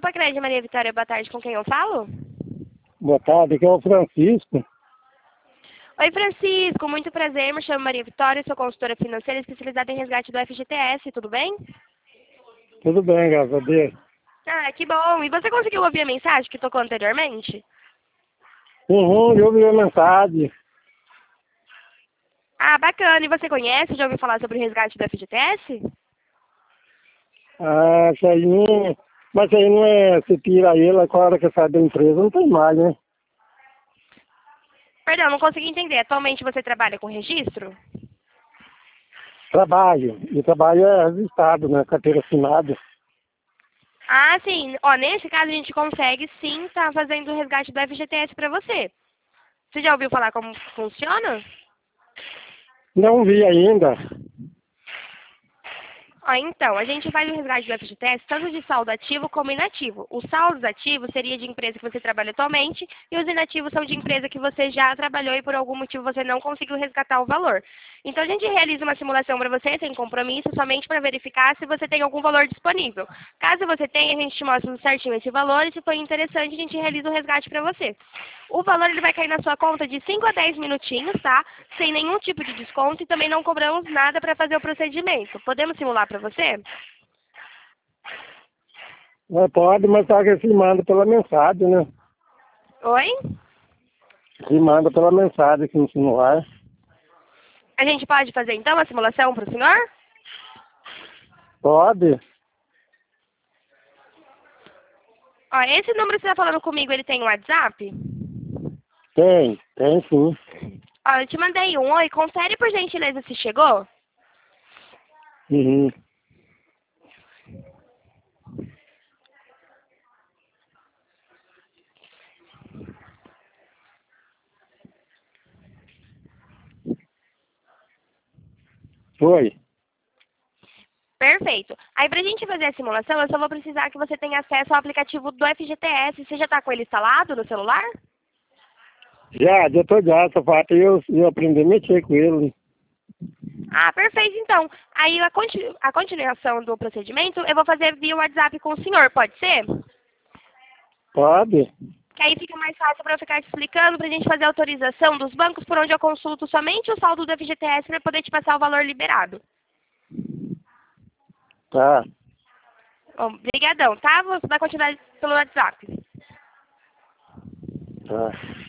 Sicredi Maria Vitória, boa tarde, com quem eu falo? Boa tarde, aqui é o Francisco. Oi, Francisco, muito prazer, me chamo Maria Vitória, sou consultora financeira especializada em resgate do FGTS, tudo bem? Tudo bem, graças a Deus. Ah, que bom. E você conseguiu ouvir a mensagem que tocou anteriormente? Eu ouvi a mensagem. Ah, bacana. E você conhece, já ouviu falar sobre o resgate do FGTS? Ah, isso aí não... Mas isso aí não é... Você tira ele, a hora que sai da empresa, não tem mais, né? Perdão, não consegui entender. Atualmente você trabalha com registro? Trabalho. E trabalho é registrado, né? Carteira assinada. Ah, sim. Ó, nesse caso a gente consegue sim estar fazendo o resgate do FGTS para você. Você já ouviu falar como funciona? Não vi ainda. Ó, então, a gente faz o resgate do FGTS tanto de saldo ativo como inativo. Os saldos ativos seria de empresa que você trabalha atualmente e os inativos são de empresa que você já trabalhou e por algum motivo você não conseguiu resgatar o valor. Então, a gente realiza uma simulação para você, sem compromisso, somente para verificar se você tem algum valor disponível. Caso você tenha, a gente te mostra certinho esse valor e se for interessante, a gente realiza o resgate para você. O valor ele vai cair na sua conta de 5 a 10 minutinhos, tá? Sem nenhum tipo de desconto e também não cobramos nada para fazer o procedimento. Podemos simular para você? Pode, mas só que se manda pela mensagem, né? Oi? Se manda pela mensagem aqui no celular. A gente pode fazer então a simulação para o senhor? Pode. Ó, esse número que você está falando comigo, ele tem WhatsApp? Tem sim. Ó, eu te mandei um. Oi, confere por gentileza se chegou. Uhum. Foi. Perfeito. Aí, para a gente fazer a simulação, eu só vou precisar que você tenha acesso ao aplicativo do FGTS. Você já está com ele instalado no celular? Já tô já, só falta eu aprender a mexer com ele. Ah, perfeito, então. Aí, a continuação do procedimento, eu vou fazer via WhatsApp com o senhor, pode ser? Pode. Que aí fica mais fácil para eu ficar te explicando, para a gente fazer a autorização dos bancos por onde eu consulto somente o saldo do FGTS para poder te passar o valor liberado. Tá. Bom, brigadão, tá? Vou dar continuidade pelo WhatsApp. Tá.